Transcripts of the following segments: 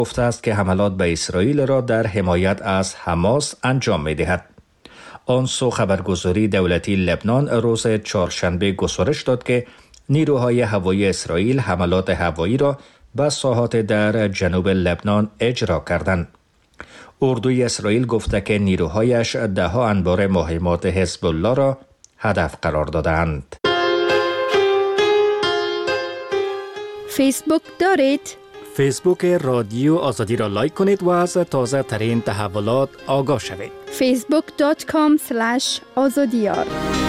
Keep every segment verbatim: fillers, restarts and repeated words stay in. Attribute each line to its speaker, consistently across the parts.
Speaker 1: گفته است که حملات به اسرائیل را در حمایت از حماس انجام می دهد. آن سو خبرگزاری دولتی لبنان روز چهارشنبه گزارش داد که نیروهای هوایی اسرائیل حملات هوایی را به ساحات در جنوب لبنان اجرا کردند. اردوی اسرائیل گفته که نیروهایش ده ها انبار مهمات حزب الله را هدف قرار دادند.
Speaker 2: فیسبوک دارید؟
Speaker 1: فیسبوک رادیو آزادی را لایک کنید و از تازه ترین تحولات آگاه شوید.
Speaker 2: فیسبوک دات کام اسلش آزادیار.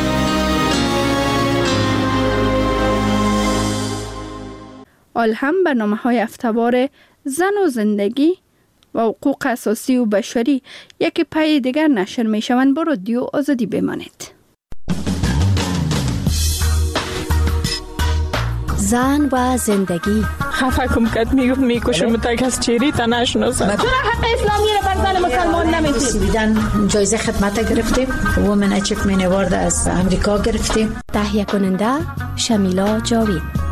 Speaker 2: الهم برنامه‌های هفته‌وار زن و زندگی و حقوق اساسی و بشری یک پای دیگر نشر می‌شوند. با رادیو آزادی بمانید.
Speaker 3: زن و زندگی.
Speaker 4: خفه کم کد میگفت میکشم تک از چیری تا نشناسم.
Speaker 5: چرا حق اسلامی رو بر زن مسلمان نمیدید؟
Speaker 6: بیدن جایزه خدمت گرفتیم. وومن اچیومنت اوارد از امریکا گرفتیم.
Speaker 3: تهیه کننده شمیلا جاوید.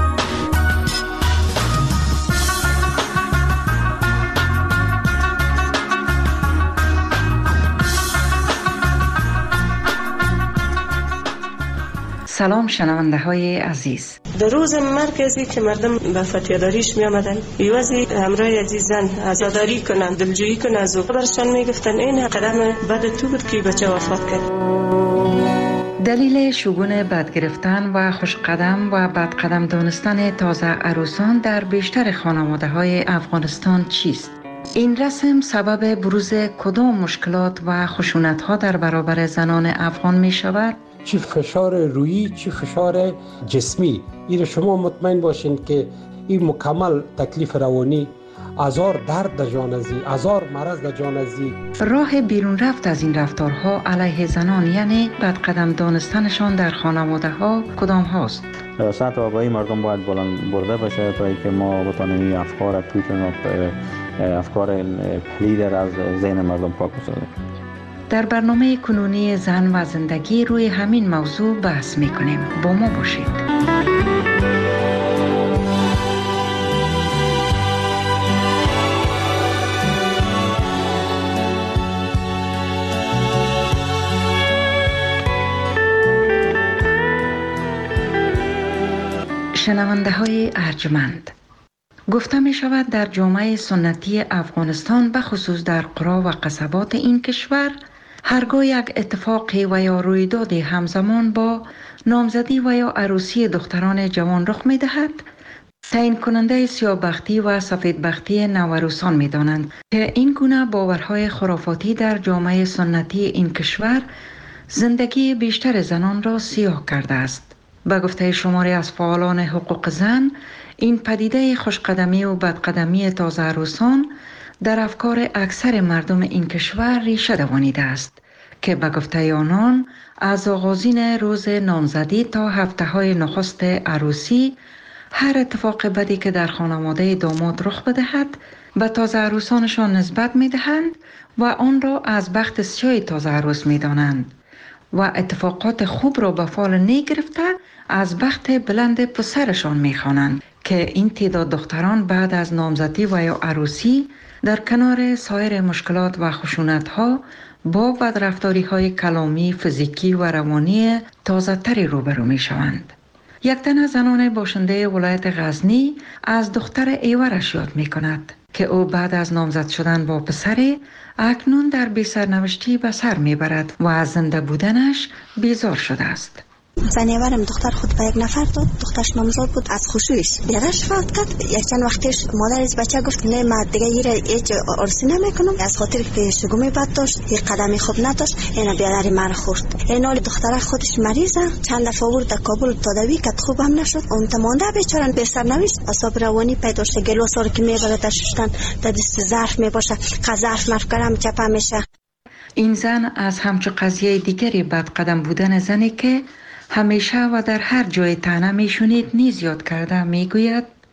Speaker 7: سلام شنونده های عزیز.
Speaker 8: در روز مرکزی که مردم به فتیاداریش می آمدن ایوازی همراه عزیزان عزاداری کنن، دلجویی کنن از او برشان می گفتن این قدم بد تو بود که بچه وفات کرد.
Speaker 7: دلیل شگون بد گرفتن و خوش قدم و بد قدم دانستن تازه عروسان در بیشتر خانواده های افغانستان چیست؟ این رسم سبب بروز کدام مشکلات و خشونت ها در برابر زنان افغان می شود؟
Speaker 9: چی فشار روحی چی فشار جسمی. این شما مطمئن باشین که این مکمل تکلیف روانی، هزار درد در جان ازی، هزار مرض در جان ازی.
Speaker 7: راه بیرون رفت از این رفتارها علیه زنان یعنی بد قدم دانستنشان در خانواده ها کدام هاست؟
Speaker 10: سطح آگاهی مردم باید بلند برده بشه تا اینکه ما بتونیم افکار توشون افکار پلید از ذهن مردم پاک بسازیم.
Speaker 7: در برنامه کنونی زن و زندگی روی همین موضوع بحث می‌کنیم. با ما باشید. شنونده های ارجمند، گفته می شود در جامعه سنتی افغانستان به خصوص در قرا و قصبات این کشور هرگاه یک اتفاقی و یا رویداد همزمان با نامزدی و یا عروسی دختران جوان رخ می دهد، تعیین کننده سیاه‌بختی و سفیدبختی نوعروسان می دانند که این گونه باورهای خرافاتی در جامعه سنتی این کشور زندگی بیشتر زنان را سیاه کرده است. به گفته شماری از فعالان حقوق زن، این پدیده خوشقدمی و بدقدمی تازه عروسان در افکار اکثر مردم این کشور ریشه دوانیده است که به گفته آنان از آغازین روز نامزدی تا هفته های نخست عروسی هر اتفاق بدی که در خانواده داماد رخ بدهد به تازه عروسانشان نسبت می دهند و آن را از بخت سیاه تازه عروس می دانند و اتفاقات خوب را به فال نی گرفته از بخت بلند پسرشان می خوانند که این تعداد دختران بعد از نامزدی و یا عروسی در کنار سایر مشکلات و خشونت‌ها با بدرفتاری‌های کلامی، فیزیکی و روانی تازه‌تری روبرو می‌شوند. یک تن از زنان باشنده ولایت غزنی از دختر ایورش یاد می‌کند که او بعد از نامزد شدن با پسر اکنون در بی سرنوشتی به سر می‌برد و از زنده بودنش بیزار شده است.
Speaker 11: زنیورم دختر خود به یک نفر داد، دخترش نامزاد بود، از خوشویش بیادرش فوت کرد. یک چند وقتش مادرش بچه گفت نه من دیگه ایره هیچ عرسی نمیکنم، از خاطر که شگومی بد داشت، یک قدمی خوب نداشت، اینا بیادر مرا خورد. این حال دختر خودش مریضه، چند دفعه آورد در کابل تداوی کرد، خوب هم نشد. اون تمانده بیچاره به سرنوشت، اعصاب روانی پیدا شد، گلوسار که میبره در شستن در دست ظرف میباشه، ظرف مفکرم چپه میشه.
Speaker 7: این زن از همچو قضیه دیگری بد قدم بودن زنی که همیشه و در هر جای طعنه میشونید نیز یاد کرده میگوید: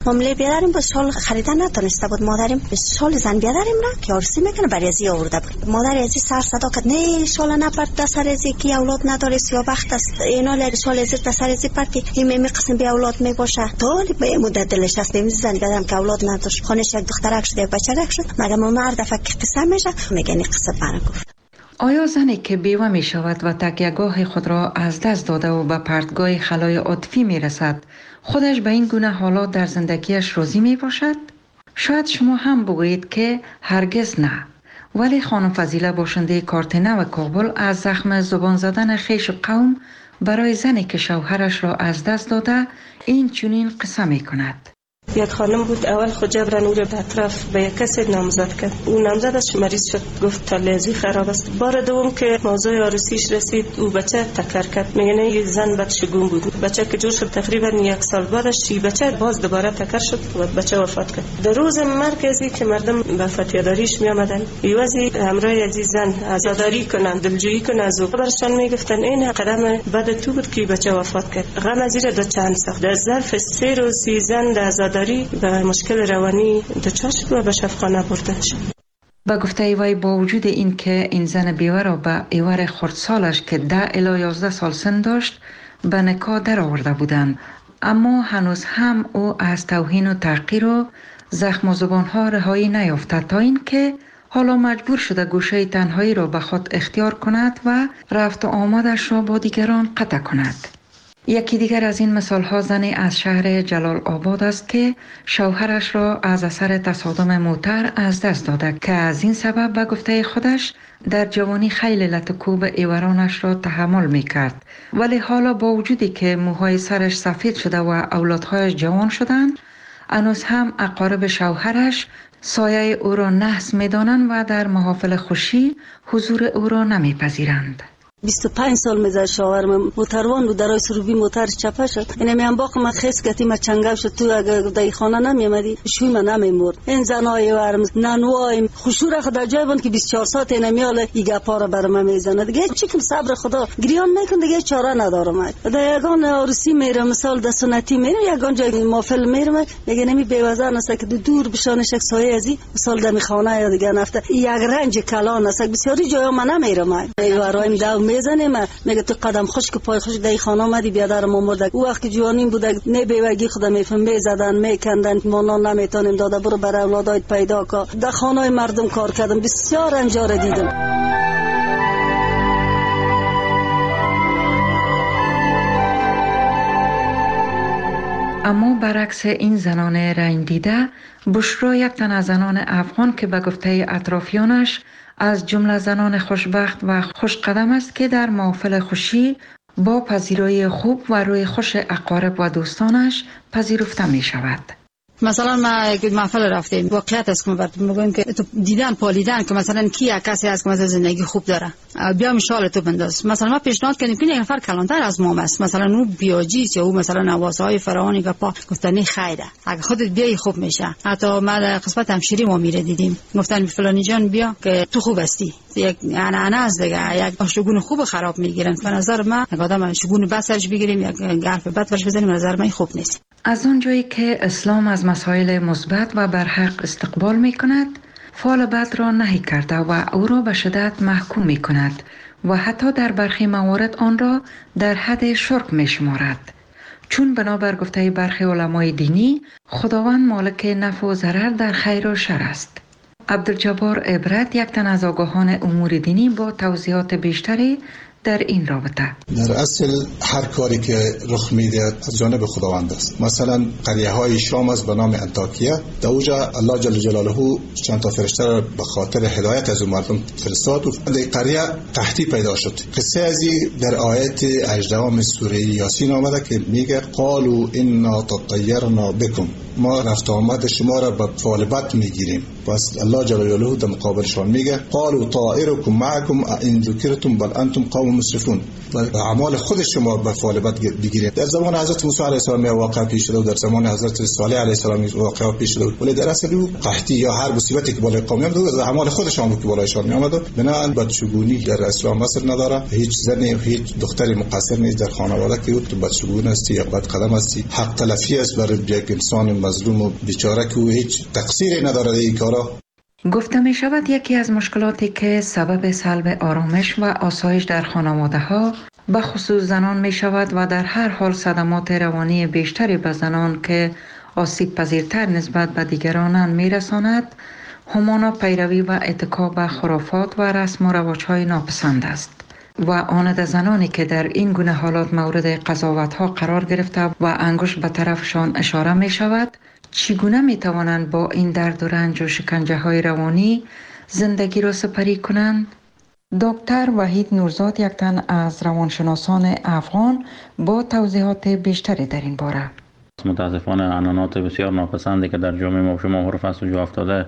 Speaker 11: معامله بیادریم با شال خریدن نتونسته بود. مادریم شال زن بیادریم را که عروسی میکنه برای ازی آورده بود. مادر ازی سر صدا کرد نه شال نپرد دسر ازی که اولاد نداره سیاه‌بخت است. اینا لر شال ازی دسر ازی پرتی این می قسم به اولاد می باشه. تو به مدت دلش است بیم زن بیادرم که اولاد نداشت. خانش یک دخترک شد یک بچه‌ک شد. مگه مرد فکر قسم میشه میگه این قصه برا گفت.
Speaker 7: آیا زنی که بیوه می شود و تکیه‌گاه خود را از دست داده و به پرتگاه خلای عاطفی می رسد خودش به این گونه حالات در زندگیش راضی می باشد؟ شاید شما هم بگویید که هرگز نه. ولی خانم فضیله باشنده کارت نو کابل از زخم زبان زدن خیش قوم برای زنی که شوهرش را از دست داده این چنین قصه می کند.
Speaker 8: یک خانم بود اول خود جبران او را به اطراف به یک کسی نامزد کرد. او نامزدش مریض شد، گفت تالیزی خراب است. بار دوم که موضوع عروسیش رسید او بچه تکر کرد. میگه نه یک زن بدشگون بود. بچه که جور شد تقریبا یک سال بعدش این بچه باز دوباره تکر شد و بچه وفات کرد. در روز مرکزی که مردم به فتیاداریش می آمدن ایوازی همراه از زن آزاداری کنن دلجویی کنن از او برشان میگفتن این قدم بعد تو بود که بچه وفات کرد. غم از این دو چند ساخت. در ظرف سه روز سی زن در داری به مشکل روانی دچار شد و به شفاخانه برده شد.
Speaker 7: با گفته وی با وجود این که این زن بیوه را به ایور خردسالش که ده الی یازده سال سن داشت به نکاح در آورده بودند، اما هنوز هم او از توهین و تحقیر و زخم و زبانها رهایی نیافته تا این که حالا مجبور شده گوشه تنهایی را به خود اختیار کند و رفت و آمدش را با دیگران قطع کند. یکی دیگر از این مثال ها زنی از شهر جلال آباد است که شوهرش را از اثر تصادم موتر از دست داده که از این سبب به گفته خودش در جوانی خیلی لطکوب ایورانش را تحمل می کرد، ولی حالا با وجودی که موهای سرش سفید شده و اولادهایش جوان شدند هنوز هم اقارب شوهرش سایه او را نحس می دانند و در محافل خوشی حضور او را نمی پذیرند.
Speaker 12: بیست و پنج سال میزد شاورم موتروان بود درای سروبی موتر چپه شد. اینه میام باقی ما خیس کتی ما چنگاو شد تو اگر دای خانه نمیامدی شوی من نمیمرد. این زنای ورم نانوای خوشوره خدا جای بند که بیست و چهار ساعت اینه میاله ایگا پارا برام میزنه دیگه چیکم صبر خدا گریان نکن دیگه چاره ندارم. در یگان عروسی میرم مثال د سنتی میرم یگان جای مافل میرم میگه نمی بیوزن است که دور بشانش یک سایه ازی مثال دمی خانه یا دیگه نفته یک رنج کلان است بسیاری جای من نمیرم. ایورایم داو میزنه میگه تو قدم خشک پای خشک دای خانه اومدی بیادر ما مرده. او وقت جوانیم بوده نه بیوگی خدا میفهم میزدن میکندن ما نان نمیتونیم داده برو برای اولادایت پیدا کا. در خانه مردم کار کردم بسیار انجار دیدم.
Speaker 7: اما برعکس این زنان رنگ دیده بشرا یک تن از زنان افغان که به گفته اطرافیانش از جمله زنان خوشبخت و خوش قدم است که در محافل خوشی با پذیرایی خوب و روی خوش اقارب و دوستانش پذیرفته می شود.
Speaker 6: مثلا ما یک محفل رفتیم واقعیت است که ما براتون میگم که تو دیدن پالیدن که مثلا کی کسی هست که مثلا زندگی خوب داره بیا مشال تو بنداز. مثلا ما پیشنهاد کردیم که یک نفر کلانتر از ما است مثلا اون بیاجیست یا او مثلا نوازهای فرعونی که پا گفتن خیره اگه خودت بیای خوب میشه. حتی ما در قسمت همشیری ما میره دیدیم گفتن فلانی جان بیا که تو خوب هستی. یک انا از دیگه یک شگون خوب خراب میگیرن. به نظر من یک آدم شگون بسرش بگیریم یک حرف بد ورش بزنیم به نظر من خوب نیست.
Speaker 7: از اونجایی که اسلام از مسائل مثبت و برحق استقبال می کند، فعل بد را نهی کرده و او را به شدت محکوم می کند و حتی در برخی موارد آن را در حد شرک می شمارد. چون بنابر گفته برخی علمای دینی خداوند مالک نفع و ضرر در خیر و شر است. عبدالجبار عبرت یک تن از آگاهان امور دینی با توضیحات بیشتری در این رابطه.
Speaker 13: در اصل هر کاری که رخ میده از جانب خداوند است. مثلا قریه های شام است به نام انطاکیه، در اونجا الله جل جلاله چند تا فرشته را به خاطر هدایت از مردم فرستاد و در قریه قحطی پیدا شد. قصه ازی در آیت هجدهم سوره یاسین آمده که میگه قالوا انا تطیرنا بكم، ما رفت آمد شما را به فعل بد میگیریم. پس الله جل جلاله در مقابلشان میگه قالوا طائركم معكم ان ذکرتم بل انتم قوم مسرفون، و اعمال خود شما به فعل بد بگیرید. در زمان حضرت موسی علیه السلام واقع پیش شد و در زمان حضرت صالح علیه السلام واقع پیش شد، ولی در اصل او قحطی یا هر مصیبتی که بالای قوم میاد از اعمال خودشان بود که بالایشان میآمد. بنابراین بدشگونی در اسلام اصل نداره. هیچ زنی هیچ دختری مقصر نیست در خانواده که تو بدشگون است یا بد قدم است. حق تلفی است برای یک انسان مظلوم و بیچاره که او هیچ تقصیری نداره در این کارا.
Speaker 7: گفته می شود یکی از مشکلاتی که سبب سلب آرامش و آسایش در خانواده ها به خصوص زنان می شود و در هر حال صدمات روانی بیشتری به زنان که آسیب پذیرتر نسبت به دیگرانند می رساند، همانا پیروی و اتکا به خرافات و رسم و رواج‌های ناپسند است و آن در زنانی که در این گونه حالات مورد قضاوت‌ها قرار گرفته و انگشت به طرفشان اشاره می شود، چگونه می توانند با این درد و رنج و شکنجه های روانی زندگی را سپری کنند؟ دکتر وحید نورزاد یک تن از روانشناسان افغان با توضیحات بیشتری در این باره.
Speaker 10: متاسفانه عنعنات بسیار ناپسندی که در جامعه ما شما حرف است و جا افتاده،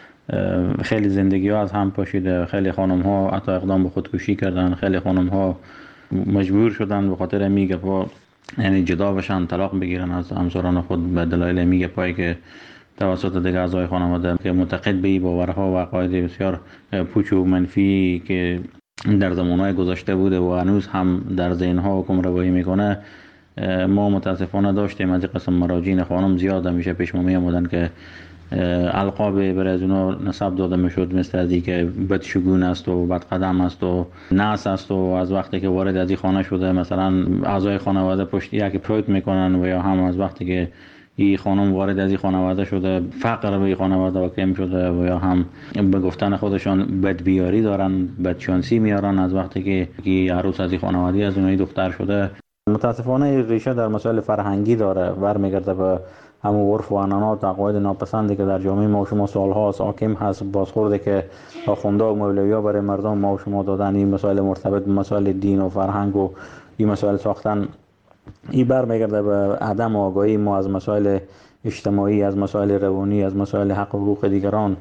Speaker 10: خیلی زندگی ها از هم پاشیده. خیلی خانم ها حتی اقدام به خودکشی کردن، خیلی خانم ها مجبور شدن به خاطر میگه پا یعنی جدا بشن، طلاق بگیرن از همسران خود به دلایل میگه پایی که توسط دیگر اعضای خانواده که معتقد به این باورها و عقاید بسیار پوچ و منفی که در زمانهای گذشته بوده و هنوز هم در ذهنها حکم روایی میکنه، ما متاسفانه داشتیم. از این قسم مراجعین خانم زیاد همیشه پیش ما میامدن که القاب برای از اونا نسب داده میشد، مثل از این که بدشگون است و بدقدم است و ناس است و از وقتی که وارد از این خانه شده مثلا اعضای خانواده پشت یکی پروت میکنن و یا هم از وقتی که این خانم وارد از این خانواده شده فقر به این خانواده واقع شده و یا هم به گفتن خودشان بدبیاری دارن، بدشانسی میارن از وقتی که عروس از این خانواده از اونایی دختر شده. متاسفانه ریشه در مسائل فرهنگی داره، برمیگرده به همون عرف و عنعنات و عقاید ناپسندی که در جامعه ما و شما سالها حاکم هست، بازخورده که آخونده و مولوی‌ها برای مردم ما و شما دادن. این مسائل مرتبط به مسائل دین و فرهنگ و این مسائل ساختن، این برمیگرده به عدم آگاهی ما از مسائل اجتماعی، از مسائل روانی، از مسائل حق و حقوق دیگران.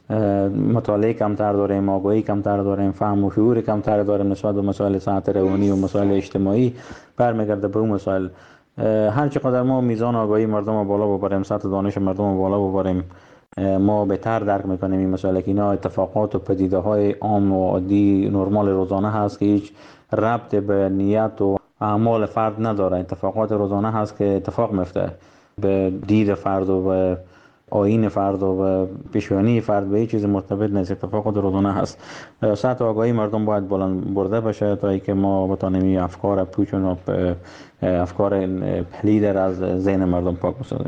Speaker 10: مطالعه کمتر داریم، آگاهی کمتر داریم، فهم و شعور کمتر داریم نسبت به مسائل صحت روانی و مسائل اجتماعی. برمیگرده به اون مسائل. هر چقدر ما میزان آگاهی مردم رو بالا ببریم، سطح دانش مردم رو بالا ببریم، ما بهتر درک میکنیم این مسائل که اینا اتفاقات و پدیده های عام و عادی نرمال روزانه هست که هیچ ربط به نیت و اعمال فرد نداره. اتفاقات روزانه هست که اتفاق میفته به دید فرد و به آیین فرد و به پیشانی فرد، به هیچ چیز مرتبط نیست، اتفاقات روزانه هست. سطح آگاهی مردم باید بلند برده بشه تا اینکه ما بتونیم افکار پوچ و افکار پلید از ذهن مردم پاک بسازیم.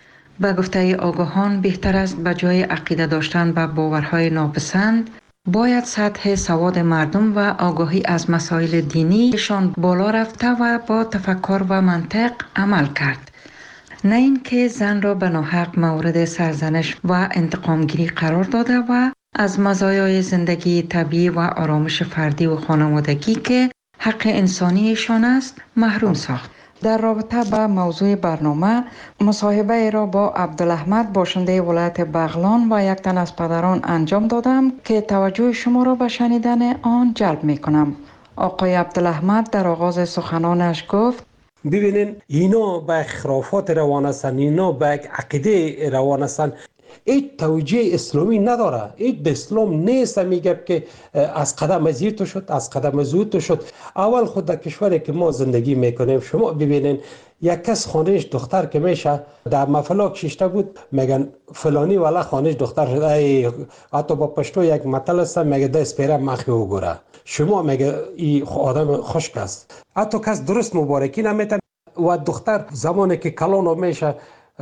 Speaker 7: به گفته آگاهان بهتر است به جای عقیده داشتن به باورهای ناپسند باید سطح سواد مردم و آگاهی از مسائل دینیشان بالا رفته و با تفکر و منطق عمل کرد، نه اینکه زن را به ناحق مورد سرزنش و انتقامگیری قرار داده و از مزایای زندگی طبیعی و آرامش فردی و خانوادگی که حق انسانیشان است محروم ساخت. در رابطه با موضوع برنامه مصاحبه را با عبدالاحمد باشنده ولایت بغلان و یک تن از پدران انجام دادم که توجه شما را به شنیدن آن جلب می کنم. آقای عبدالاحمد در آغاز سخنانش گفت:
Speaker 9: ببینین اینا به خرافات روان هستن، اینا به عقیده روان هستن. این توجیه اسلامی نداره، این به اسلام نیست. میگه که از قدم از تو شد، از قدم از تو شد. اول خود در کشوری که ما زندگی میکنیم شما ببینین یک کس خانهش دختر که میشه در مفلاک شیشته بود میگن فلانی والا خانهش دختر شد. ای حتی با پشتو یک مطل است میگه دست پیره مخی وګوره، شما میگه این آدم خشک است. حتی کس درست مبارکی نمیتن و دختر زمانی که کلانو میشه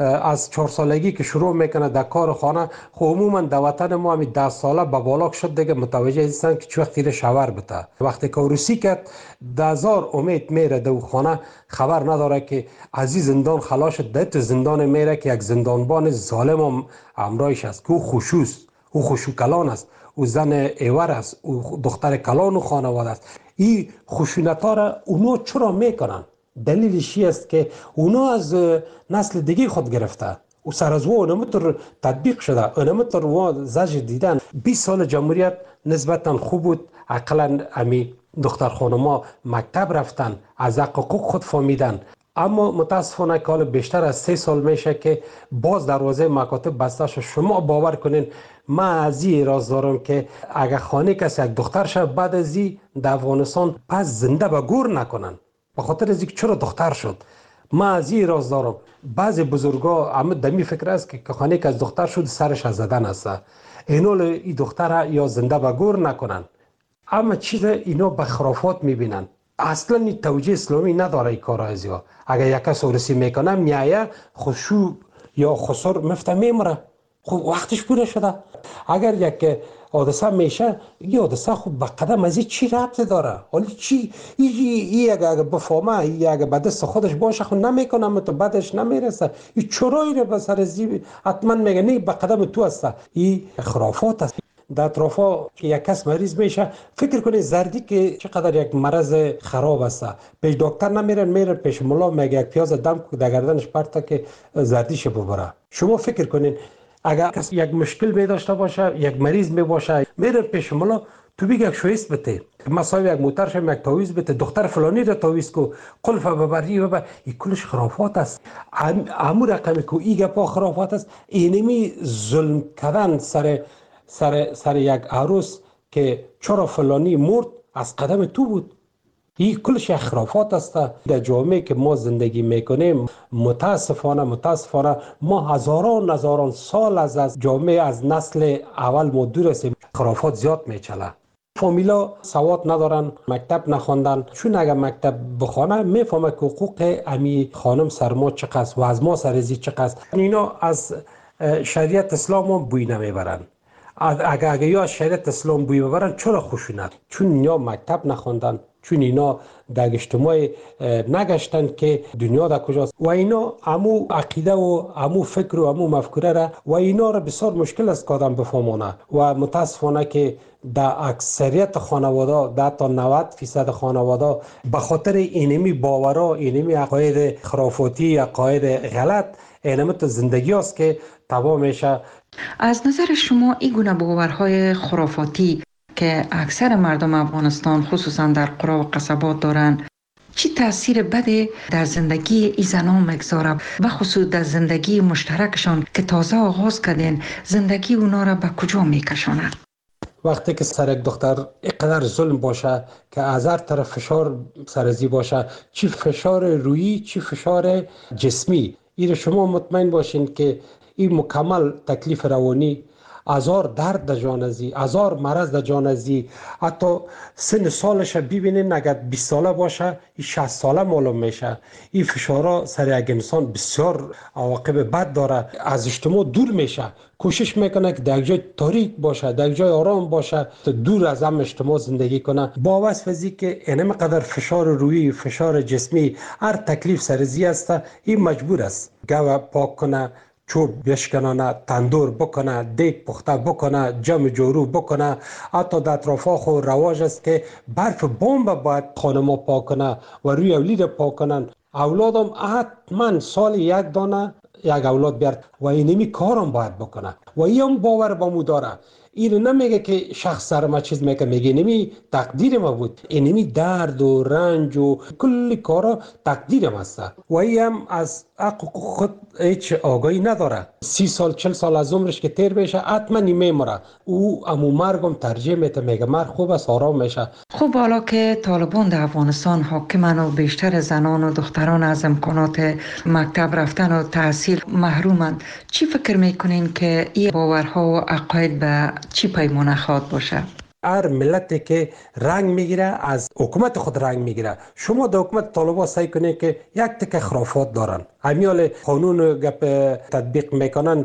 Speaker 9: از چهار سالگی که شروع میکنه در کار خانه، خب عموما در وطن ما همی ده ساله به بالاک شد دیگه متوجه هستن که چه وقتی شاور بده. وقتی که عروسی کرد ده هزار امید میره در خانه، خبر نداره که از این زندان خلاص شد، در تو زندان میره که یک زندانبان ظالم هم همراهش است که او خوشوست، او خوشو کلان است، او زن ایور است، او دختر کلان و خانواده است. این خشونت‌ها را اونا چرا میکنن؟ دلیلش است که اونا از نسل دیگه خود گرفته و سر از او اونمتر تطبیق شده، اونمتر و زج دیدن. بیست سال جمهوریت نسبتا خوب بود، اقلا امی دختر خانما مکتب رفتن، از حقوق خود فهمیدن. اما متاسفانه که بیشتر از سه سال میشه که باز دروازه مکاتب بسته شد. شما باور کنین من از این راز دارم که اگر خانه کسی یک دختر شد بعد از این در افغانستان پس زنده به گور نکنن، به خاطر از اینکه چرا دختر شد. ما از این راز دارم بعضی بزرگا هم دمی فکر است که خانه که از دختر شد سرش از زدن است. اینو این دختر یا زنده به گور نکنن، اما چیز اینا به خرافات میبینن. اصلا این توجیه اسلامی نداره این کار از یا اگر یک کس ورسی میکنه میایه خشوع یا خسر مفته میمره. خب وقتش پوره شده. اگر یک حادثه میشه این حادثه خب به قدم از چی ربط داره؟ حالا چی این اگر بفهمه این اگر به دست خودش باشه خب نمیکنه متو بعدش نمیرسه. این چرایی رو به سر زیب حتما میگه نه به قدم تو است. این خرافات است. در اطرافا که یک کس مریض میشه فکر کنید زردی که چقدر یک مرض خراب است. پیش دکتر نمیرن، میرن پیش ملا میگه یک پیاز دم در گردنش پرتا که زردیش ببره. شما فکر کنید اگر کسی یک مشکل می داشته باشه، یک مریض می باشه، میره پیش ملا تو بگه یک شویست بده، مثلا یک موترش یک تاویز بده، دختر فلانی را تاویز کو، قلف ببری ببر. این کلش خرافات است. امو رقمی که این گپا خرافات است. اینمی ظلم کردن سر سر سر یک عروس که چرا فلانی مرد از قدم تو بود. این کلش خرافات است. در جامعه که ما زندگی میکنیم متاسفانه متاسفانه ما هزاران هزاران سال از از جامعه از نسل اول ما دور هستیم. خرافات زیاد میچله. فامیلا سواد ندارن، مکتب نخواندن. چون اگر مکتب بخونه میفهمه که حقوق امی خانم سر ما چقدر و از ما سرزی چقدر. اینا از شریعت اسلام هم بوی نمیبرن. اگر اگر یا شریعت اسلام بوی ببرن چرا خشونت؟ چون اینا مکتب نخواندن، چون اینا در اجتماع نگشتن که دنیا در کجاست و اینا همو عقیده و همو فکر و همو مفکوره را و اینا را بسیار مشکل است که آدم بفهمونه و متاسفانه که در اکثریت خانواده در تا نود فیصد خانواده به خاطر اینمی باورا، اینمی عقاید خرافاتی، عقاید غلط، اینمی تو زندگی است که تباه میشه.
Speaker 7: از نظر شما این گونه باورهای خرافاتی که اکثر مردم افغانستان خصوصا در قرا و قصبات دارن چی تاثیر بده در زندگی این زنان مگذاره و خصوص در زندگی مشترکشان که تازه آغاز کردین زندگی اونا را به کجا میکشونه؟
Speaker 9: وقتی که سر یک دختر اینقدر ظلم باشه که از هر طرف فشار سرزی باشه، چی فشار روحی چی فشار جسمی، این شما مطمئن باشین که این مکمل تکلیف روانی، هزار درد در جان ازی، هزار مرض در جان ازی. حتی سن سالش ببینین اگر بیست ساله باشه این شصت ساله معلوم میشه. این فشارها سر یک انسان بسیار عواقب بد داره. از اجتماع دور میشه، کوشش میکنه که در جای تاریک باشه، در جای آرام باشه، دور از هم اجتماع زندگی کنه. با وصف ازی که اینم قدر فشار روحی، فشار جسمی، هر تکلیف سرزی است، این مجبور است گاو پاک کنه، چوب بشکنانه، تندور بکنه، دیگ پخته بکنه، جمع جورو بکنه. حتی در اطرافا خود رواج است که برف بمب باید خانما پاک کنه و روی اولید پاک کنن. اولادم حتما سال یک دانه یک اولاد بیارد و اینمی کارم باید بکنه و این باور با مو داره. این نمیگه که شخص سر ما چیز میگه، میگه اینمی تقدیر ما بود، اینمی درد و رنج و کلی کارا تقدیر ما است و این هم از حقوق خود هیچ آگاهی نداره. سی سال چل سال از عمرش که تیر بشه حتما میمیره. او امو مرگم ترجیح میده، میگه مرگ خوب است، آرام میشه.
Speaker 7: خب حالا که طالبان در افغانستان حاکمن و بیشتر زنان و دختران از امکانات مکتب رفتن و تحصیل محرومند، چی فکر میکنین که این باورها و عقاید به چی پیمانه خواد باشه؟
Speaker 9: هر ملتی که رنگ میگیره از حکومت خود رنگ میگیره. شما در حکومت طالبان سعی کنید که یک تک خرافات دارن، همیال قانون گپ تطبیق میکنن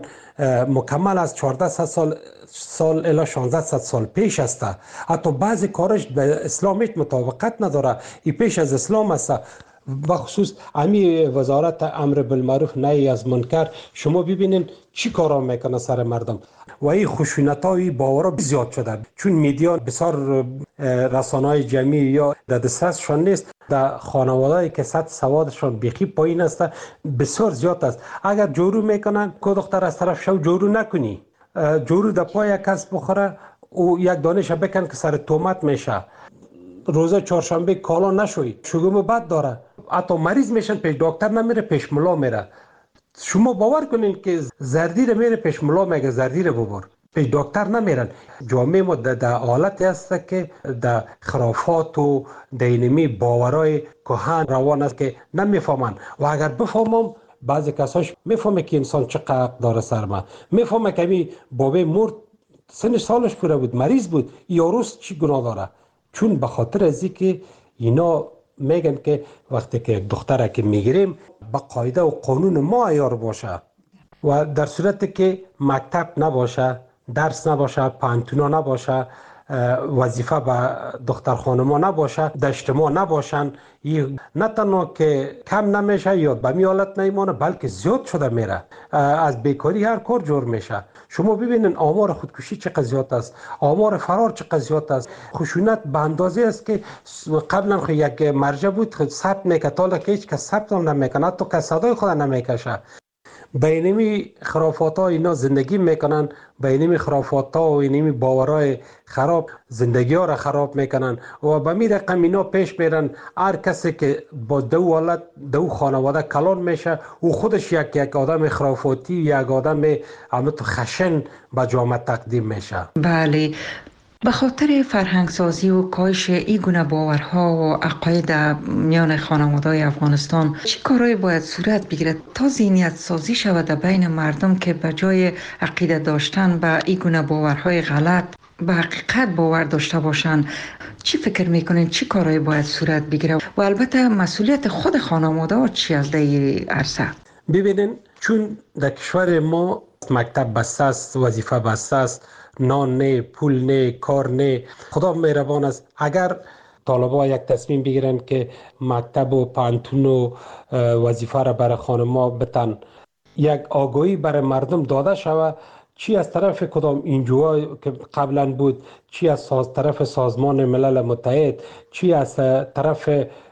Speaker 9: مکمل از چهارده سال سال الی شانزده سال پیش است. حتی بعضی کارش به اسلام هیچ مطابقت نداره، این پیش از اسلام است. و خصوص امی وزارت امر بالمعروف نهی از منکر شما ببینین چی کارا میکنه سر مردم و این خشونت های باورا زیاد شده. چون میدیا بسیار رسانه‌های جمعی یا در دسترسشان نیست، در خانواده‌ای که سطح سوادشان بیخی پایین است بسیار زیاد است. اگر جورو میکنن که دختر از طرف شو جورو نکنی، جورو در پای کس بخوره او یک دانش بکن که سر تومت میشه. روز چهارشنبه کالا نشوی، شگم بد داره. حتی مریض میشن پیش دکتر نمیره، پیش ملا میره. شما باور کنین که زردی رو میره پیش ملا میگه زردی رو ببر. به دکتر نمیرن. جامعه ما در حالتی است که در خرافات و دینمی باورای کهن روان است که نمیفهمن و اگر بفهمم بعضی کساش میفهمه که انسان چقدر داره سرما، میفهمه که می بابه مرد سنش سالش پوره بود، مریض بود، یاروس چی گناه داره؟ چون به خاطر ازی که اینا میگن که وقتی که دختره که میگیریم با قاعده و قانون ما عیار باشه و در صورتی که مکتب نباشه، درس نباشه، پانتونا نباشه، وظیفه به دختر خانما نباشه، در اجتماع نباشن، نه تنها که کم نمیشه یا به می حالت نیمانه بلکه زیاد شده میره. از بیکاری هر کار جور میشه. شما ببینین آمار خودکشی چقدر زیاد است، آمار فرار چقدر زیاد است. خشونت به اندازه است که قبلا خو یک مرجع بود خود ثبت میکرد، حالا که هیچ کس ثبت نمیکنه، حتی که صدای خود نمیکشه. بینمی خرافات ها اینا زندگی میکنن، بینمی خرافات ها و اینمی باورای خراب زندگی ها را خراب میکنن و به می رقم اینا پیش میرن. هر کسی که با دو حالت دو خانواده کلان میشه و خودش یک یک آدم خرافاتی، یک آدم همت خشن به جامعه تقدیم میشه.
Speaker 7: بله، به خاطر فرهنگ سازی و کاهش این گونه باورها و عقاید میان خانواده‌های افغانستان چه کارهایی باید صورت بگیرد تا ذهنیت سازی شود در بین مردم که به جای عقیده داشتن به این گونه باورهای غلط به حقیقت باور داشته باشند؟ چی فکر میکنین چی کارهایی باید صورت بگیره و البته مسئولیت خود خانواده ها چی از این عرصه؟
Speaker 9: ببینین، چون در کشور ما مکتب بسته است، وظیفه بسته است، نان نه، پول نه، کار نه. خدا مهربان است اگر طالبا یک تصمیم بگیرن که مکتب و پانتون و وظیفه را برای خانما بتن، یک آگاهی برای مردم داده شود، چی از طرف کدام اینجوها که قبلا بود، چی از ساز طرف سازمان ملل متحد، چی از طرف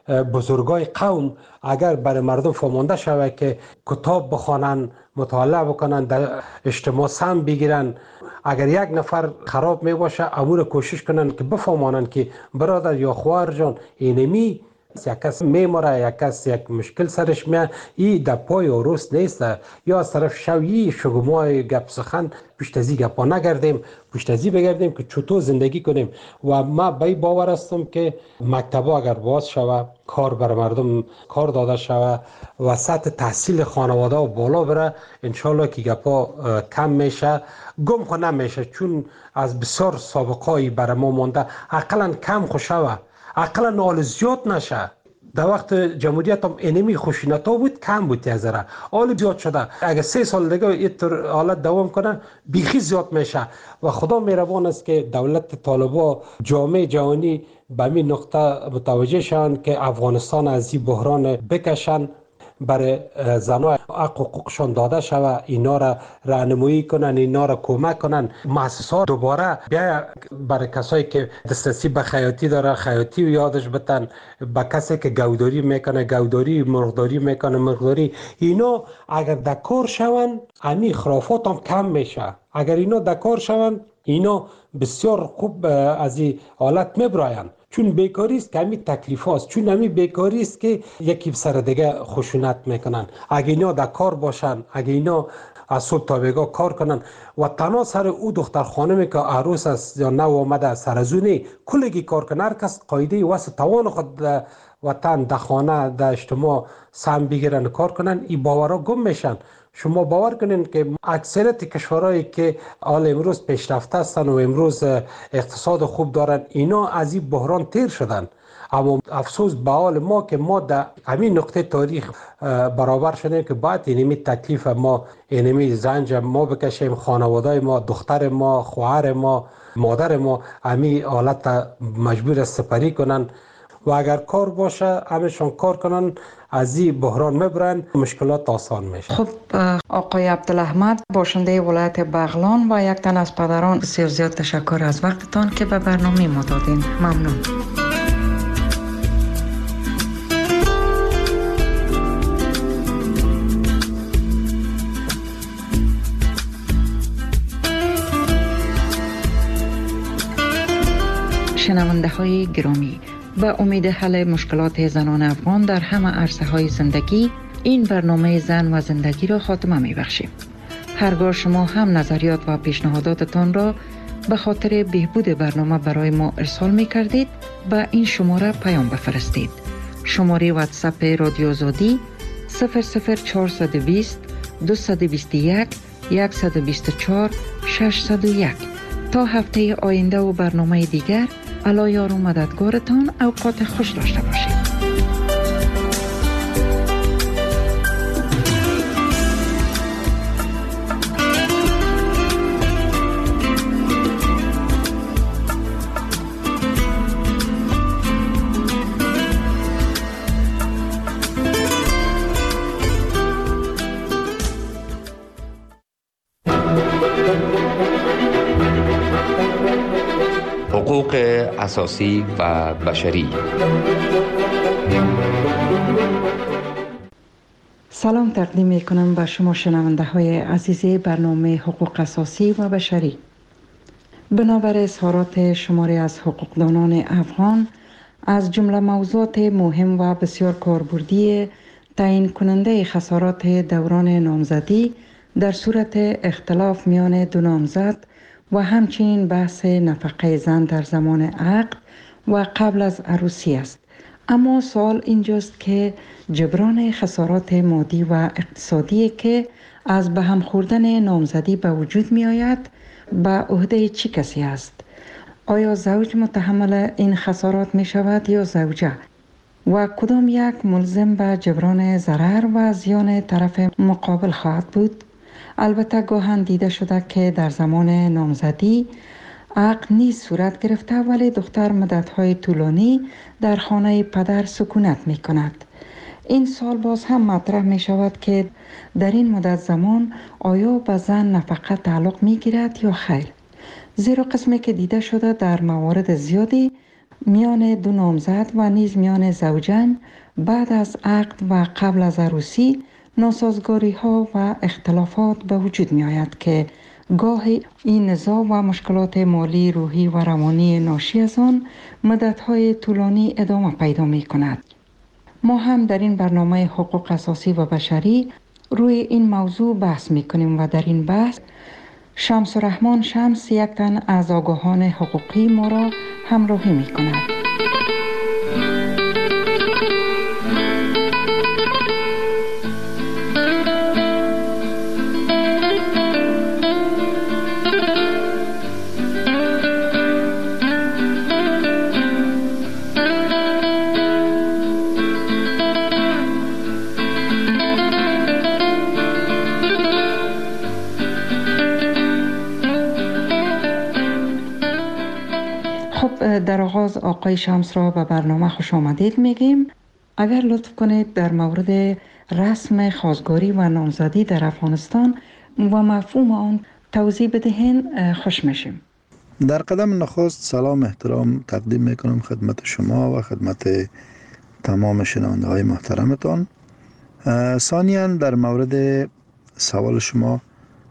Speaker 9: بزرگای قوم، اگر برای مردم فهمانده شود که کتاب بخوانن، مطالعه بکنن، در اجتماع سهم بگیرن، اگر یک نفر خراب می باشه امور کوشش کنن که بفهمانن که برادر یا خواهر جان اینمی یک کس میماره، یک کس یک مشکل سرش میاد، این در پای و روست نیست، یا از طرف شویی شگمای گپ سخن پشت ازی گپا نگردیم، پشت ازی بگردیم که چطور زندگی کنیم. و ما به این باور هستم که مکتبا اگر باز شود، کار بر مردم کار داده شود و سطح تحصیل خانواده و بالا بره، انشالله که گپا کم میشه، گم خو نمیشه. چون از بسیار سابقایی بر ما مونده، اقلا کم خو شود، اقلا نال زیاد نشه. در وقت جمهوریت هم اینمی خشونت ها بود، کم بود یزره، حال زیاد شده. اگر سه سال دیگه اینطور حالت دوام کنه بیخی زیاد میشه و خدا مهربان است که دولت طالبا، جامعه جهانی به این نقطه متوجه شوند که افغانستان از این بحران بکشن، برای زنها حق و حقوقشان داده شود، اینا را راهنمایی کنن، اینا را کمک کنن. مؤسسات دوباره بیا برای کسایی که دسترسی به خیاطی داره خیاطی و یادش بتن، با کسی که گوداری میکنه گوداری، مرغداری میکنه مرغداری. اینا اگر دکار شون امی خرافات هم کم میشه. اگر اینا دکار شون اینا بسیار خوب از این حالت میبراین. چون بیکاری است که همین تکلیف هاست، چون همین بیکاری است که یکی سر دیگه خشونت میکنن. اگه اینا در کار باشن، اگه اینا از صبح تا بیگاه کار کنن و تنها سر او دختر خانمی که عروس است یا نو آمده سر از اونی کلگی کار کنه، هر کس قاعده واسه توان خود وطن در خانه در اجتماع سهم بگیرن کار کنن، این باورها گم میشن. شما باور کنین که اکثریت کشورهایی که حال امروز پیشرفته هستن و امروز اقتصاد خوب دارن، اینا از این بحران تیر شدن. اما افسوس به حال ما که ما در همین نقطه تاریخ برابر شدیم که باید اینمی تکلیف ما، اینمی زنج ما بکشیم، خانواده ما، دختر ما، خواهر ما، مادر ما همین حالت مجبور سپری کنن و اگر کار باشه همشون کار کنن، از این بحران میبرن، مشکلات آسان میشه.
Speaker 7: خب آقای عبدالاحمد، باشنده ولایت بغلان و یک تن از پدران، بسیار زیاد تشکر از وقتتان که به برنامه ما دادین. ممنون. شنونده های گرامی، به امید حل مشکلات زنان افغان در همه عرصه های زندگی، این برنامه زن و زندگی را خاتمه می بخشیم. هرگاه شما هم نظریات و پیشنهاداتتان را به خاطر بهبود برنامه برای ما ارسال می کردید به این شماره پیام بفرستید. شماره واتساپ رادیو آزادی صفر صفر چهارصد و بیست دویست و بیست و یک صد و بیست و چهار ششصد و یک. تا هفته آینده و برنامه دیگر، الله یار و مددگارتان. اوقات خوش داشته باشید.
Speaker 14: حقوق اساسی و بشری.
Speaker 7: سلام تقدیم می کنم به شما شنونده های عزیز برنامه حقوق اساسی و بشری. بنابر اظهارات شماری از حقوقدانان افغان، از جمله موضوعات مهم و بسیار کاربردی تعیین کننده خسارات دوران نامزدی در صورت اختلاف میان دو نامزد و همچنین بحث نفقه زن در زمان عقد و قبل از عروسی است. اما سوال اینجاست که جبران خسارات مادی و اقتصادی که از به هم خوردن نامزدی به وجود می آید به عهده چه کسی است؟ آیا زوج متحمل این خسارات می شود یا زوجه؟ و کدام یک ملزم به جبران ضرر و زیان طرف مقابل خواهد بود؟ البته گاهن دیده شده که در زمان نامزدی عقد نیز صورت گرفته، ولی دختر مدت‌های طولانی در خانه پدر سکونت می کند. این سال باز هم مطرح می شود که در این مدت زمان آیا به زن نفقه تعلق می گیرد یا خیر؟ زیرا قسمی که دیده شده در موارد زیادی میان دو نامزد و نیز میان زوجین بعد از عقد و قبل از عروسی ناسازگاری ها و اختلافات به وجود می آید که گاهی این نزاع و مشکلات مالی، روحی و روانی ناشی از آن مدت های طولانی ادامه پیدا می کند. ما هم در این برنامه حقوق اساسی و بشری روی این موضوع بحث می کنیم و در این بحث شمس الرحمن شمس یک تن از آگاهان حقوقی ما را همراهی می کند. در آغاز آقای شمس را به برنامه خوش آمدید میگیم. اگر لطف کنید در مورد رسم خواستگاری و نامزدی در افغانستان و مفهوم آن توضیح بدهین خوش میشیم.
Speaker 15: در قدم نخست سلام احترام تقدیم میکنم خدمت شما و خدمت تمام شنونده های محترمتان. ثانیاً در مورد سوال شما،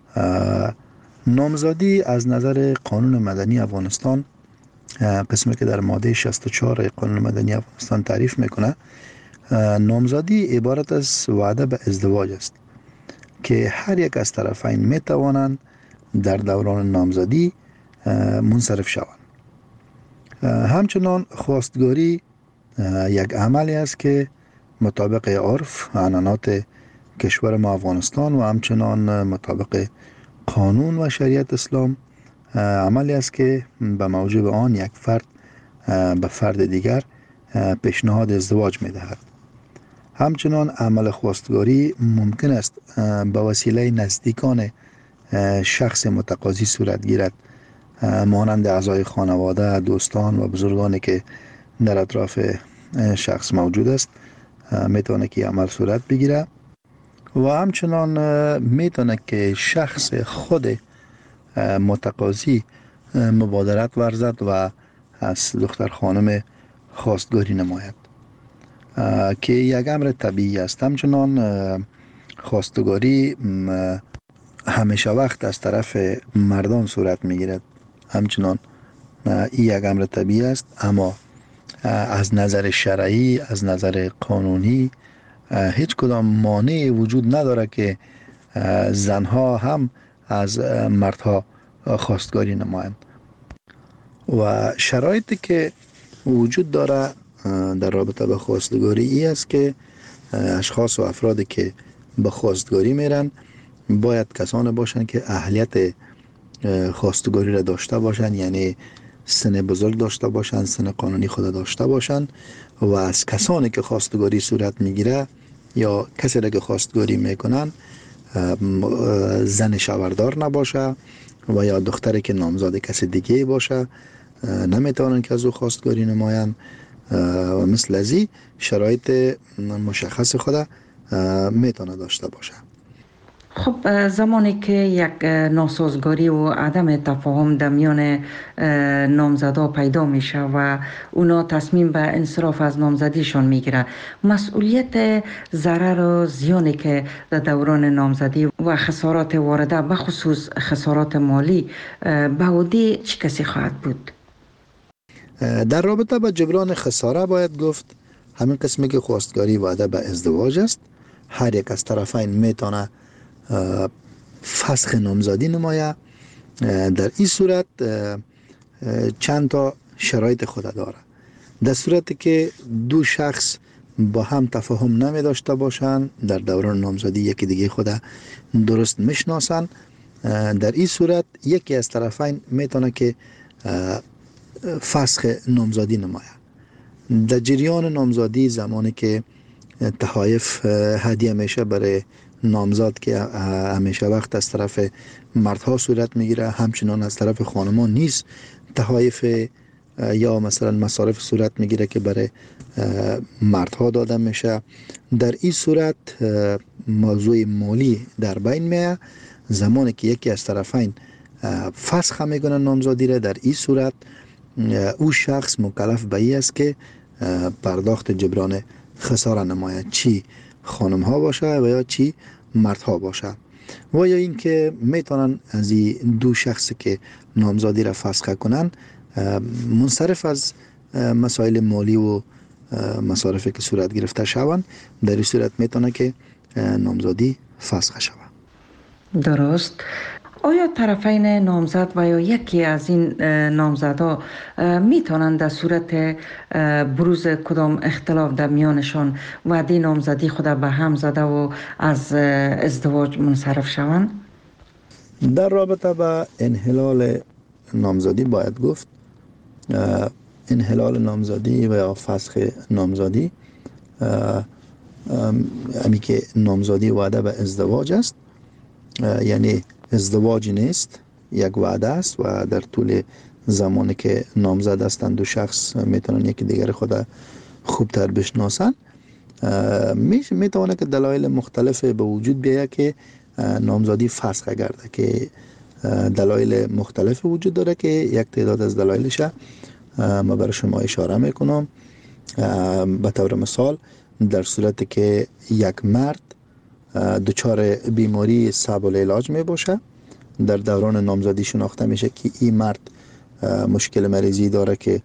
Speaker 15: نامزدی از نظر قانون مدنی افغانستان، قسمی که در ماده شصت و چهار قانون مدنی افغانستان تعریف میکنه، نامزدی عبارت از وعده به ازدواج است که هر یک از طرفین میتوانند در دوران نامزدی منصرف شوند. همچنان خواستگاری یک عملی است که مطابق عرف عنعنات کشور ما افغانستان و همچنان مطابق قانون و شریعت اسلام عملی است که به موجب آن یک فرد به فرد دیگر پیشنهاد ازدواج می دهد. همچنان عمل خواستگاری ممکن است به وسیله نزدیکان شخص متقاضی صورت گیرد، مانند اعضای خانواده، دوستان و بزرگانی که در اطراف شخص موجود است میتونه که عمل صورت بگیره و همچنان میتونه که شخص خود متقاضی مبادرت ورزد و از دختر خانم خواستگاری نماید که یک امر طبیعی است. همچنان خواستگاری همیشه وقت از طرف مردان صورت میگیرد، همچنان این یک امر طبیعی است، اما از نظر شرعی، از نظر قانونی هیچ کدام مانعی وجود نداره که زنها هم از مردها خواستگاری نمایند. و شرایطی که وجود داره در رابطه به خواستگاری ای است که اشخاص و افرادی که به خواستگاری میرن باید کسانی باشند که اهلیت خواستگاری را داشته باشند، یعنی سن بزرگ داشته باشند، سن قانونی خود داشته باشند و از کسانی که خواستگاری صورت میگیره یا کسی را که خواستگاری میکنن زن شوهردار نباشه و یا دختری که نامزاد کسی دیگه باشه نمیتونن که از او خواستگاری نمایند و مثل ازی شرایط مشخص خود میتونه داشته باشه.
Speaker 7: خب زمانی که یک ناسازگاری و عدم تفاهم در میان نامزدا پیدا میشه و اونا تصمیم به انصراف از نامزدیشان میگیره، مسئولیت ضرر و زیانی که در دوران نامزدی و خسارات وارده به خصوص خسارات مالی به عهده چه کسی خواهد بود؟
Speaker 15: در رابطه با جبران خساره باید گفت همین قسمی که خواستگاری وعده به ازدواج است، هر یک از طرفین میتونه فسخ نامزدی نمایه. در این صورت چند تا شرایط خود داره. در صورتی که دو شخص با هم تفاهم نمی داشته باشند، در دوران نامزدی یکی دیگه خود درست میشناسن، در این صورت یکی از طرفین میتونه که فسخ نامزدی نمایه. در جریان نامزدی زمانی که تحایف هدیه میشه برای نامزاد که همیشه وقت از طرف مردها صورت میگیره، همچنان از طرف خانمان نیز تحایف یا مثلا مصارف صورت میگیره که برای مردها داده میشه. در این صورت موضوع مالی در بین میه. زمانی که یکی از طرفین فسخ میکنه نامزدی را، در این صورت او شخص مکلف به این است که پرداخت جبران خساره نماید، چی خانم ها باشه و یا چی مردها باشه. و یا اینکه میتونن از این دو شخصی که نامزدی را فسخ کنن منصرف از مسائل مالی و مصارفی که صورت گرفته شوند، در این صورت میتونه که نامزدی فسخ شود.
Speaker 7: درست. آیا طرفین نامزد و یا یکی از این نامزدها میتونند در صورت بروز کدام اختلاف در میانشان وعده نامزدی خود به هم زده و از ازدواج منصرف شوند؟
Speaker 15: در رابطه با انحلال نامزدی باید گفت انحلال نامزدی و یا فسخ نامزدی امی که نامزدی وعده به ازدواج است، یعنی ازدواج نیست، یک وعده است و در طول زمانی که نامزد هستند دو شخص میتونن یکی دیگر خود خوبتر بشناسن. میتونه که دلایل مختلف به وجود بیاید که نامزدی فسخ گرده، که دلایل مختلف وجود داره که یک تعداد از دلایلش ما برای شما اشاره میکنم. به طور مثال در صورتی که یک مرد دچار بیماری صعب العلاج می باشه، در دوران نامزدی شناخته میشه که این مرد مشکل مریضی داره که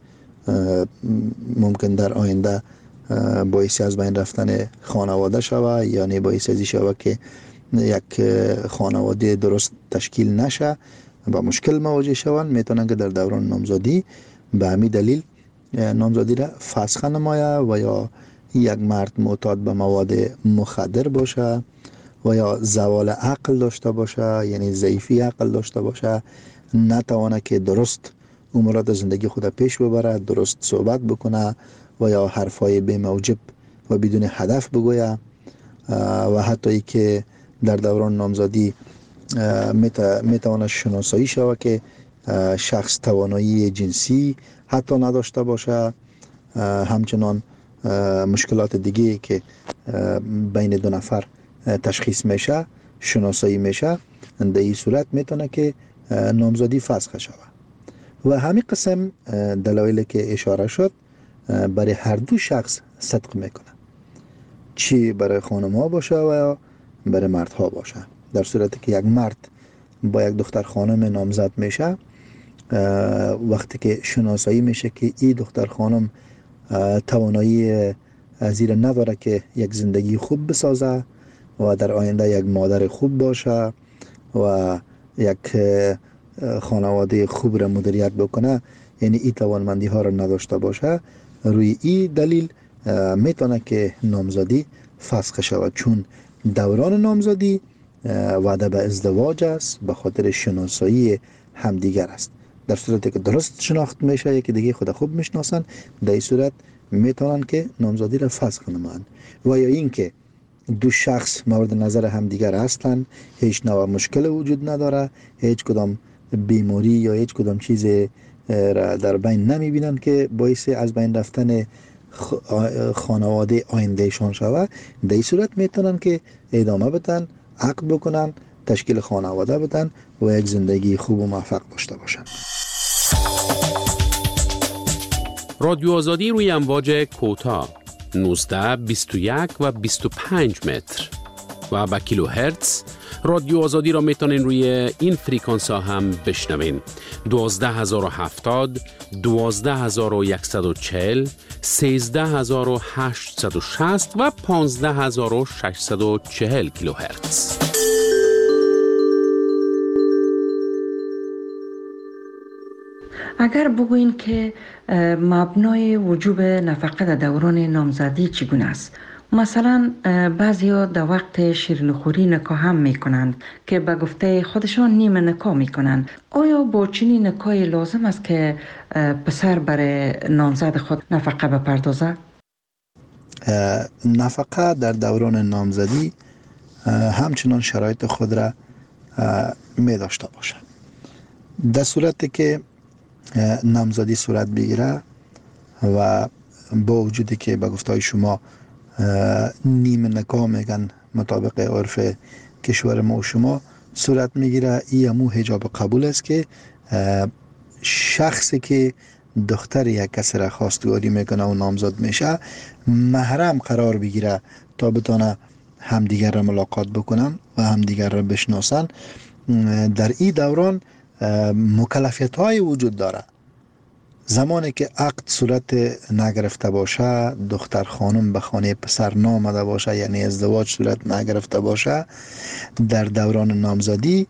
Speaker 15: ممکن در آینده باعث از بین رفتن خانواده شوه، یعنی باعث ازی شوه که یک خانواده درست تشکیل نشه و مشکل مواجه شوند، میتونن که در دوران نامزدی به همین دلیل نامزدی را فسخ نمایه. و یا یک مرد معتاد به مواد مخدر باشه و یا زوال عقل داشته باشه، یعنی ضعیفی عقل داشته باشه، نتوانه که درست امورات زندگی خود پیش ببره، درست صحبت بکنه و یا حرفای بی موجب و بدون هدف بگویه، و حتی ای که در دوران نامزدی میتوانه شناسایی شود که شخص توانایی جنسی حتی نداشته باشه، همچنان مشکلات دیگه که بین دو نفر تشخیص میشه شناسایی میشه، در این صورت میتونه که نامزدی فسخ شود. و همین قسم دلایلی که اشاره شد برای هر دو شخص صدق میکنه، چی برای خانم ها باشه و یا برای مرد ها باشه. در صورتی که یک مرد با یک دختر خانم نامزد میشه، وقتی که شناسایی میشه که این دختر خانم توانایی زیر نداره که یک زندگی خوب بسازه و در آینده یک مادر خوب باشه و یک خانواده خوب را مدیریت بکنه، یعنی این توانمندی ها را نداشته باشه، روی این دلیل میتونه که نامزدی فسخ شود، چون دوران نامزدی وعده به ازدواج است، به خاطر شناسایی همدیگر است. در صورتی که درست شناخت میشه، یکی دیگه خود خوب میشناسن، در این صورت میتونن که نامزدی را فسخ نمایند. و یا اینکه دو شخص مورد نظر همدیگر هستند، هیچ نوع مشکل وجود نداره، هیچ کدام بیماری یا هیچ کدام چیز را در بین نمیبینن که باعث از بین رفتن خانواده آیندهشان شود، در این صورت میتونن که ادامه بدن، عقد بکنن، تشکیل خانواده بدن و یک زندگی خوب و موفق داشته باشن.
Speaker 16: رادیو آزادی روی امواج کوتاه نوزده، بیست و یک و بیست و پنج متر و با کیلو هرتز. رادیو آزادی را میتونین روی این فریکانس ها هم بشنوین: دوازده هزار و هفتاد، دوازده هزار و صد و چهل، سیزده هزار و هشتصد و شصت و پانزده هزار و ششصد و چهل کیلو هرتز.
Speaker 7: اگر بگوین که مبنای وجوب نفقه در دوران نامزدی چگونه است؟ مثلا بعضیا در وقت شیرینیخوری نکاح هم میکنند که به گفته خودشان نیمه نکاح میکنند. آیا با چنین نکاحی لازم است که پسر برای نامزد خود نفقه بپردازد؟
Speaker 15: نفقه در دوران نامزدی همچنان شرایط خود را می داشته باشد. در صورتی که نامزدی صورت بگیره و با وجودی که به گفته شما نیمه نکاح میگن مطابق عرف کشور ما و شما صورت میگیره، این همون حجاب قبول است که شخصی که دختر یک کسی را خواستگاری میکنه و نامزد میشه محرم قرار بگیره تا بتونه همدیگر را ملاقات بکنن و همدیگر را بشناسن. در این دوران مکلفیت های وجود داره. زمانی که عقد صورت نگرفته باشه، دختر خانم به خانه پسر نامده باشه، یعنی ازدواج صورت نگرفته باشه، در دوران نامزدی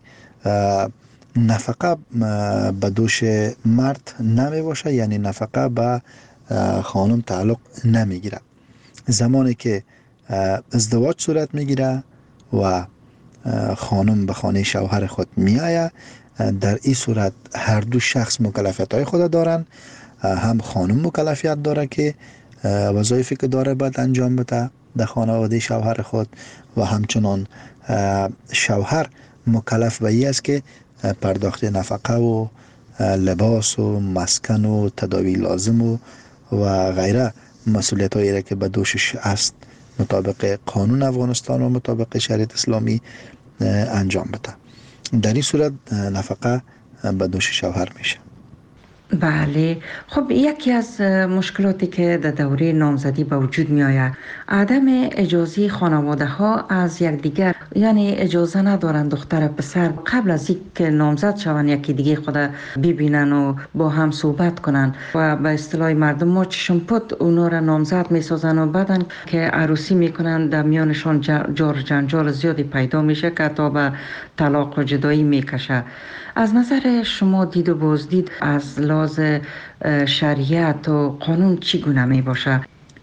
Speaker 15: نفقه به دوش مرد نمی باشه، یعنی نفقه به خانم تعلق نمیگیره. زمانی که ازدواج صورت میگیره و خانم به خانه شوهر خود میآید، در این صورت هر دو شخص مکلفیت های خود دارن. هم خانم مکلفیت داره که وظایفی که داره باید انجام بده در خانواده شوهر خود و همچنان شوهر مکلف به این است که پرداخت نفقه و لباس و مسکن و تداوی لازم و و غیره مسئولیت هایی را که به دوشش است مطابق قانون افغانستان و مطابق شریعت اسلامی انجام بده. در این صورت نفقه به دوش شوهر میشه.
Speaker 7: بله، خب یکی از مشکلاتی که در دوره نامزدی به وجود می آید عدم اجازه خانواده ها از یکدیگر، یعنی اجازه ندارن دختر پسر قبل از اینکه نامزد شوند یکی دیگه خود ببینن و با هم صحبت کنن و به اصطلاح مردم ما چشم پد اونا را نامزد می سازن و بعدن که عروسی میکنن در میانشان جار جنجال زیادی پیدا میشه که تا به طلاق و جدایی میکشه. از نظر شما دید و بازدید از لحاظ شریعت و قانون چگونه می باشه؟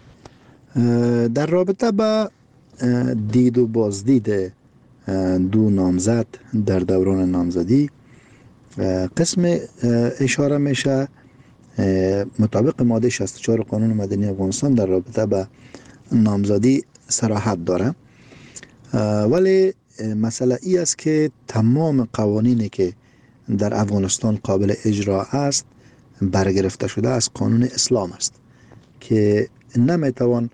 Speaker 15: در رابطه با دید و بازدید دو نامزد در دوران نامزدی قسم اشاره میشه مطابق ماده شصت و چهار قانون مدنی افغانستان در رابطه با نامزدی صراحت داره، ولی مسئله ای است که تمام قوانینی که در افغانستان قابل اجرا است برگرفته شده از قانون اسلام است که نمیتوان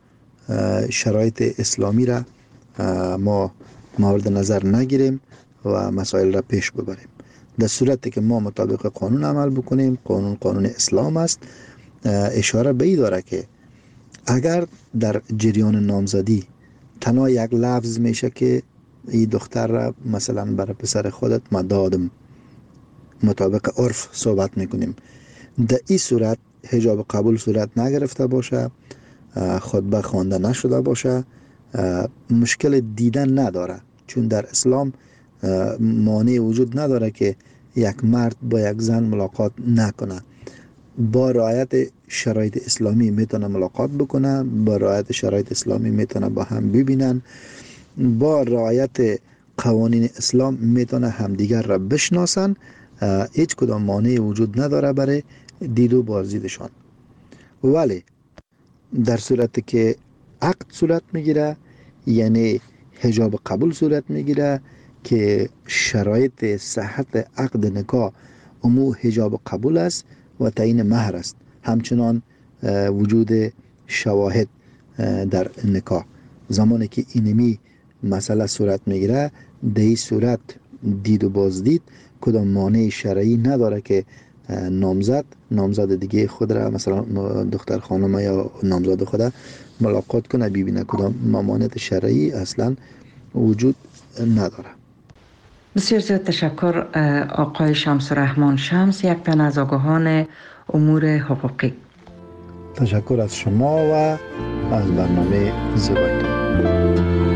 Speaker 15: شرایط اسلامی را ما مورد نظر نگیریم و مسائل را پیش ببریم. در صورتی که ما مطابق قانون عمل بکنیم، قانون قانون اسلام است، اشاره به این داره که اگر در جریان نامزدی تنها یک لفظ میشه که این دختر را مثلا برای پسر خودت ما دادم، مطابق عرف صحبت میکنیم، در این صورت حجاب قبول صورت نگرفته باشه، خطبه خوانده نشده باشه مشکل دیدن نداره، چون در اسلام مانع وجود نداره که یک مرد با یک زن ملاقات نکنه. با رعایت شرایط اسلامی میتونه ملاقات بکنه، با رعایت شرایط اسلامی میتونه با هم ببینن، با رعایت قوانین اسلام میتونه همدیگر را بشناسن. هیچ کدام مانع وجود نداره برای دید و بازدیدشان. ولی در صورتی که عقد صورت میگیره، یعنی حجاب قبول صورت میگیره که شرایط صحت عقد نکاح امو حجاب قبول است و تعیین مهر است، همچنان وجود شواهد در نکاح. زمانی که اینمی مسئله صورت میگیره، در این صورت دید و بازدید کدام مانع شرعی نداره که نامزد نامزد دیگه خود را، مثلا دختر خانم یا نامزد خود ملاقات کنه، ببینه. کدام ممانعت شرعی اصلا وجود نداره.
Speaker 7: بسیار زیاد تشکر آقای شمس الرحمن شمس، یک تن از آگاهان امور حقوقی.
Speaker 15: تشکر از شما و از برنامه زیبایتون.